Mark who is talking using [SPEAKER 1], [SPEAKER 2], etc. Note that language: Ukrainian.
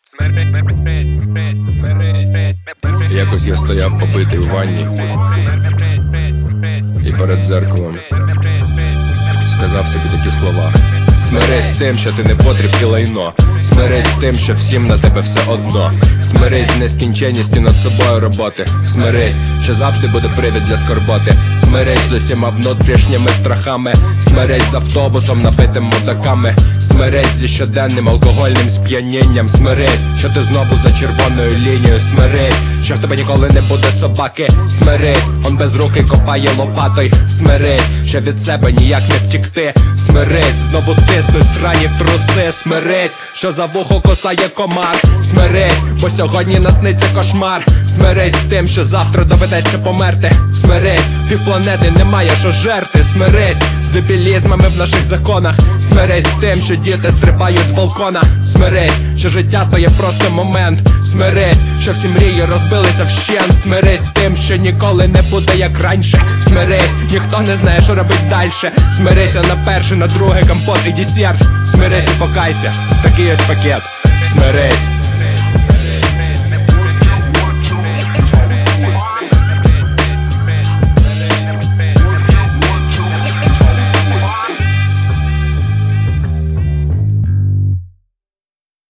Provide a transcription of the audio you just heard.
[SPEAKER 1] Якось я стояв побитий у ванні і перед дзеркалом сказав собі такі слова: смирись з тим, що ти не потріб і лайно. Смирись з тим, що всім на тебе все одно. Смирись з нескінченністю над собою роботи. Смирись, що завжди буде привід для скорботи. Смирись з усіма внутрішніми страхами. Смирись з автобусом, набитим мудаками. Смирись зі щоденним алкогольним сп'янінням. Смирись, що ти знову за червоною лінією. Смирись, що в тебе ніколи не буде собаки. Смирись, он без руки копає лопатою. Смирись, що від себе ніяк не втікти. Смирись, знову тиснуть срані труси. Смирись, що за вухо кусає комар. Смирись, бо сьогодні насниться кошмар. Смирись з тим, що завтра доведеться померти. Смирись, півпланети немає що жерти. Смирись з дебілізмами в наших законах. Смирись з тим, що діти стрибають з балкона. Смирись, що життя то є просто момент. Смирись, що всі мрії розбилися вщент. Смирись з тим, що ніколи не буде як раніше. Смирись, ніхто не знає, що робить дальше. Смирися на перше, на друге, компот і десерт. Смирись і покайся, такий ось пакет. Смирись.